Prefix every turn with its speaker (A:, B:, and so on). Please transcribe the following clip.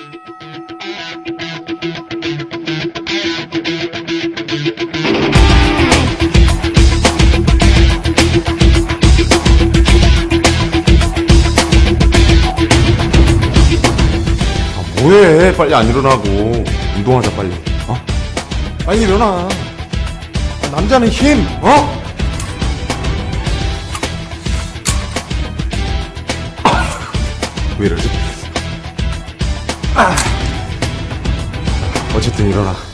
A: 뭐해? 빨리 안 일어나고 운동하자 빨리. 빨리 일어나. 남자는 힘. 왜 이러지? 어쨌든 일어나.